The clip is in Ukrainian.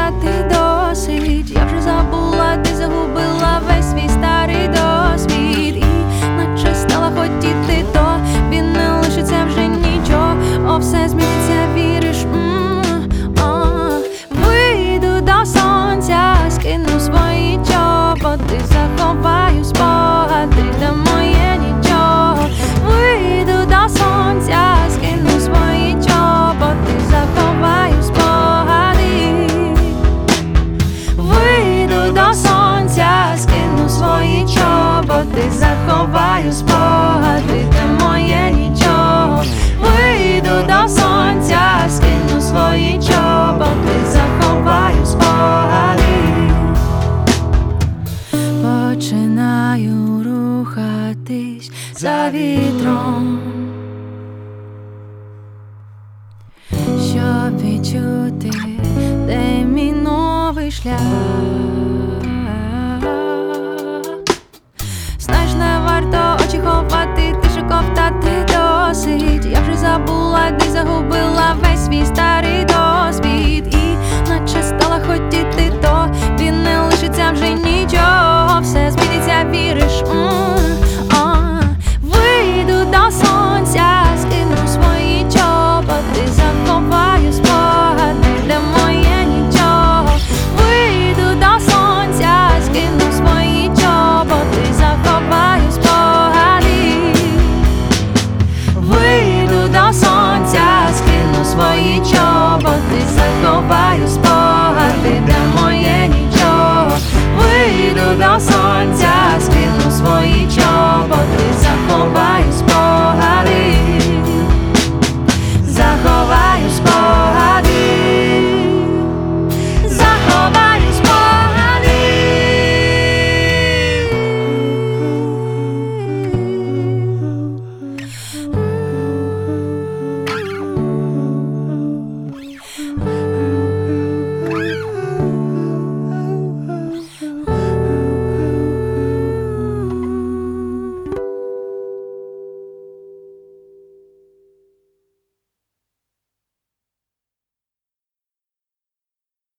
втрачати досить. Я вже забула, ти загубила весь свій старий досвід, і наче стала хотіти, тобі не лишиться вже нічого. О, все зміниться, віриш? Вийду до сонця, скину свої чоботи, заховаю спогади, та моє нічого. Вийду до сонця, скину свої чоботи, заховаю спогади. Вийду до сонця, скину свої чоботи, заховаю спогади, та моє нічого. Вийду до сонця, скину свої чоботи, заховаю спогади. Починаю рухатись за вітром, щоб відчути, де мій новий шлях.